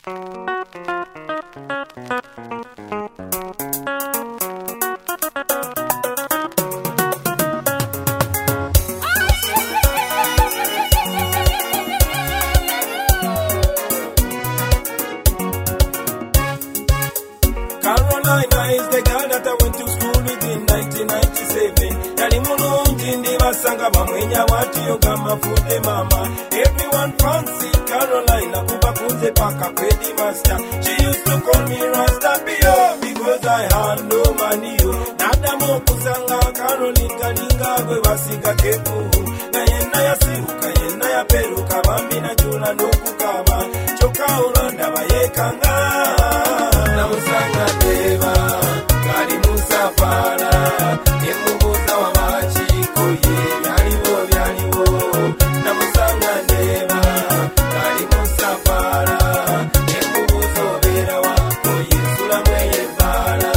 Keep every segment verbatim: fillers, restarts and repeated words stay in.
Carolina is the girl that I went to school with in nineteen ninety-seven. Yali mulungi ndi basanga bamwenya wati yoga mafude mama. Everyone fancy Carolina kuba kunze paka kwedi master. She used to call me Rasta Pio because I had no money. Nada mo kusanga Carolina linga gwe basiga keku. Na yena ya siruka yena ya peruka bambi na jula nokukaba. Choka ulanda bayekanga. Namusanga deva, kari musafara, emubuza wa machiko ye, yaliwo yaliwo. Namusanga deva, kari musafara, emubuza obera wako yesula mweye bala.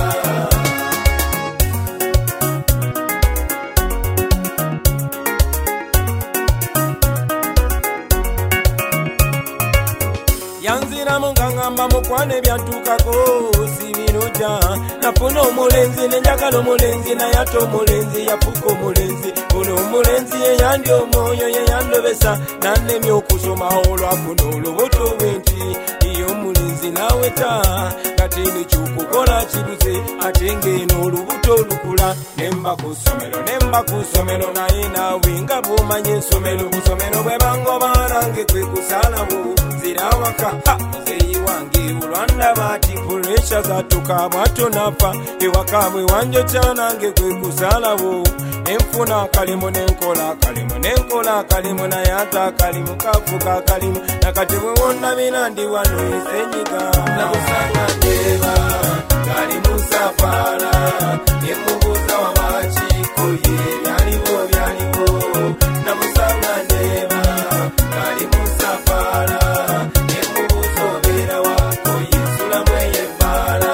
Yanzira mungangamba mukwane byantukako sibinoja nafuna omulenzi nenjagala omulenzi nayato omulenzi yafuka omulenzi ono omulenzi yeyandi omwoyo yeyandobesa nanemya okusoma olwafuna olubuto bwenti iyo omulenzi naweta kati nekyukukola kibuze ate ngeno olubuto olukula nemba ku ssomero nemba ku ssomero naye naawe nga bwomanya ensomero kusomero bwe bangoba nange kwe kusalawo zirawaka muzeyi wange olwanda bati puresha zatuka bwato nafa ewaka bwe wanjokya nange kwe kusalawo enfuna akalimu nenkola akalimu nenkola akalimu naye ate akalimu kafuka akalimu nakati bwe wonna bina ndi wano esenyiga nakusanga ndeba kalimu safara emubuza wa machiko ye byaliwo byaliwo namusanga ndeba kalimu safara emubuza obera wako yesula mweye bala.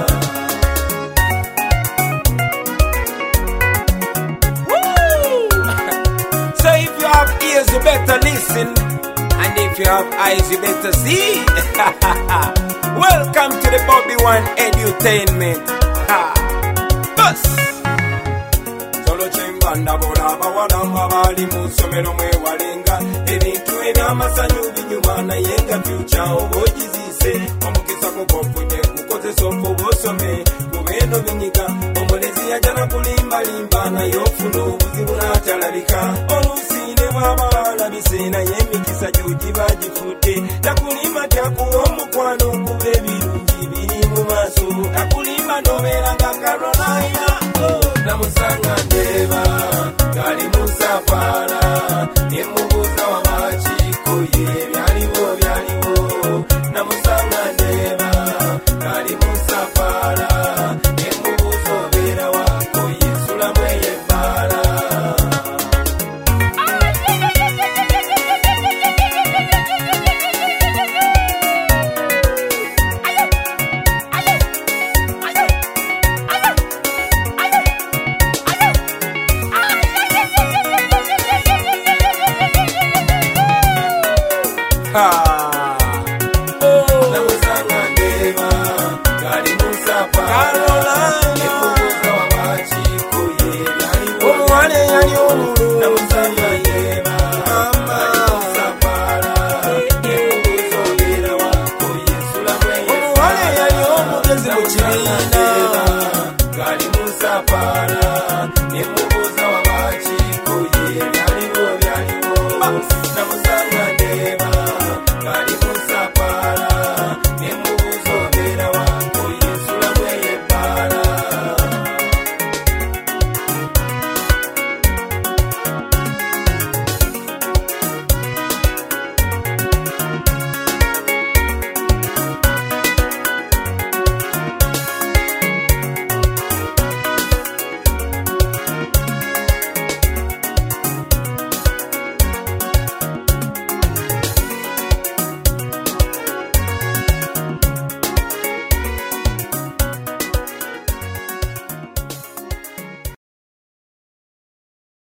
So if you have ears you better listen, and if you have eyes you better see. Welcome to the Bobby One Edutainment. Bus Solo chembanda bola bawadamba bali musomero mwewalenga ebintu ebyamasanyu binyuma naye nga future obogizise omukisa kukofunye kukozesa obosome kubeno binyiga omulezi yajana kulimba limba naye ofuna obuzibu n'atalabika olusine bw'abalabise naye emikisa gyo giba gifudde.